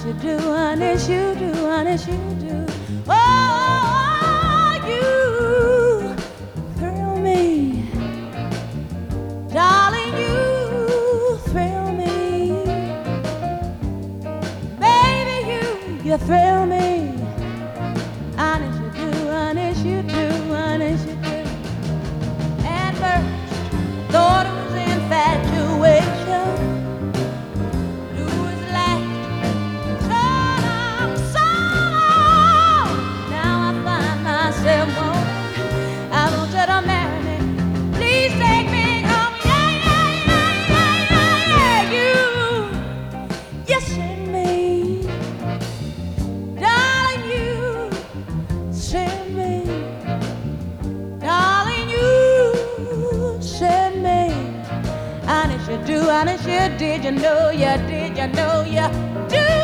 you do, honest you do, honest you do. Oh, you thrill me, darling, you thrill me, baby, you thrill me, honest you do, honest you do, honest you do. At first, thought it was infatuation. Honest you did, you know you did, you know you do.